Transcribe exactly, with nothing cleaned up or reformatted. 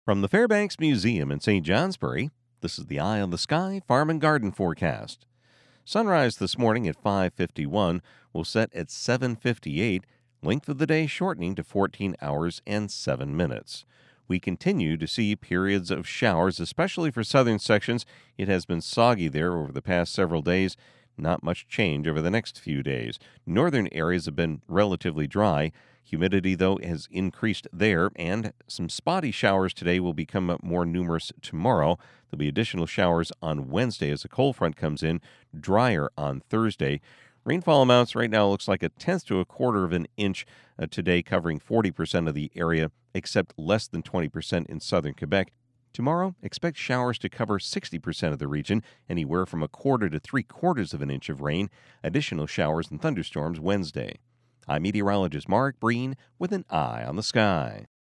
From the Fairbanks Museum in Saint Johnsbury, this is the Eye on the Sky Farm and Garden forecast. Sunrise this morning at five fifty-one will set at seven fifty-eight, length of the day shortening to fourteen hours and seven minutes. We continue to see periods of showers, especially for southern sections. It has been soggy there over the past several days. Not much change over the next few days. Northern areas have been relatively dry. Humidity, though, has increased there, and some spotty showers today will become more numerous tomorrow. There'll be additional showers on Wednesday as a cold front comes in, drier on Thursday. Rainfall amounts right now looks like a tenth to a quarter of an inch uh, today, covering forty percent of the area, except less than twenty percent in southern Quebec. Tomorrow, expect showers to cover sixty percent of the region, anywhere from a quarter to three quarters of an inch of rain. Additional showers and thunderstorms Wednesday. I'm meteorologist Mark Breen with an eye on the sky.